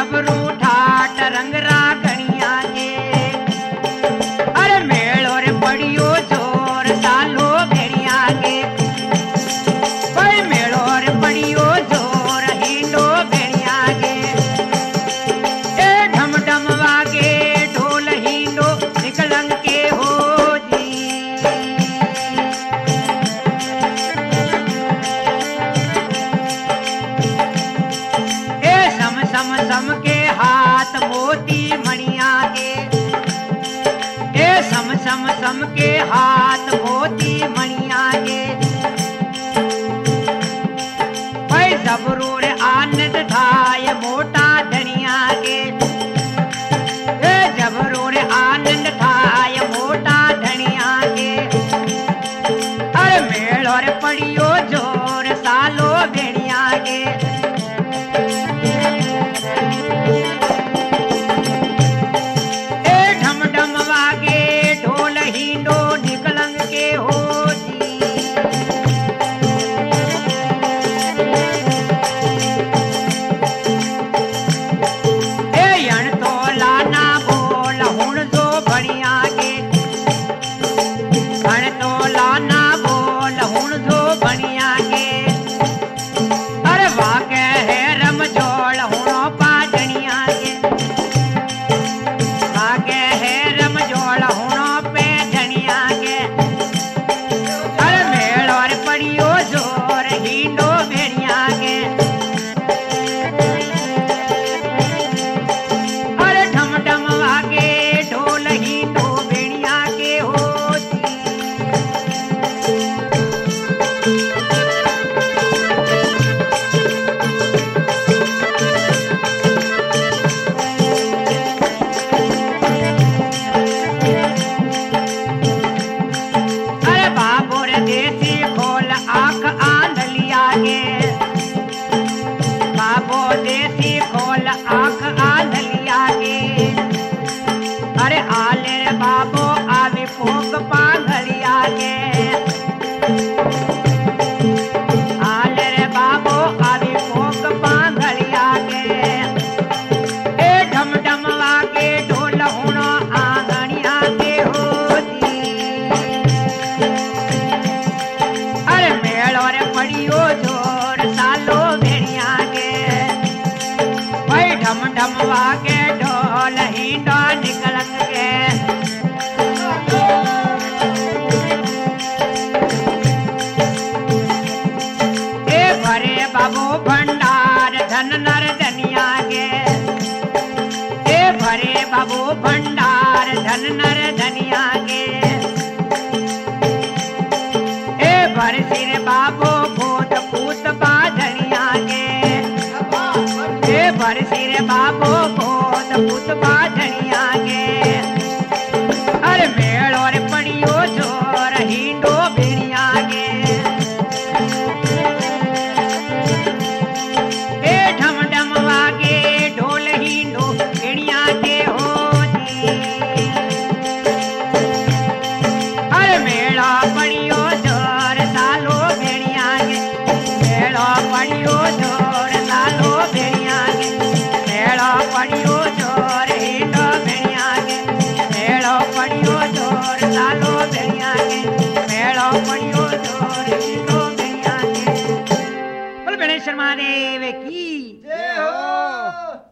जबरू ठाट रंग रागणिया के अरे मेलो रे पड़ियो जोर सालो भेड़िया के भाई मेलो रे पड़ियो जोर हिंडो भेड़िया के ए ढम ढम वागे ढोल हिंडो निकलंग के हो जी ए सम सम सम के हाथ मोती मणिया के ए सम सम सम के हाथ मोती मणिया के भाई जबरूर आनंद थाय मोटा धनिया के ए जबरूर आनंद थाय मोटा धनिया के अरे मेलो रे पड़ियो जोर सालो भेड़िया के ए ढम ढम वागे ढोल हिंडो निकलंग के हो जी ए यण तो लाना बोल हुण जो बढ़िया के हण तो लाना बोल हुण जो बढ़िया के अरे वाके है रमझोल हुणो पाजणिया के वाके है रमझोल हुणो पे धनिया के अरे मेलो रे पड़ियो जोर हिंडो भेड़िया के अरे ढम ढम वागे ढोल हिंडो भेड़िया के हो जी अरे बाबू रे देसी खोल आंख आंधलिया के बाबू देसी खोल आंख आंधलिया के अरे आले रे बाबू आवी फोक पांघलिया के आले रे बाबू आवी फोक पांघलिया के ए ढम ढम वागे ढोल हुणो आंगणिया के हो जी अरे मेलो रे पड़ियो जोर सालो भेड़िया के भाई ढम ढम वागे ढोल हिंडो निकलंग के ए भरे बाबू भंडार धन नर धनिया के ए भरे बाबू भंडार धन नर धनिया के ए भर सिर बाबू भूत पूत बाधनिया के ए भर सिर बाबू भूत पूत बाधनिया के अरे मेलो रे पड़ियो जोर हिंडो भेड़िया के ए ढम ढम वागे ढोल हिंडो भेड़िया के हो जी अरे मेला पड़ियो जोर सालो भेड़िया के मेला पड़ियो जोर सालो भेड़िया के मेला पड़ियो जोर हिंडो भेड़िया के मेला पड़ियो जोर सालो भेड़िया के मेला पड़ियो जोर हिंडो भेड़िया के बोल गणेश महादेव की जय हो।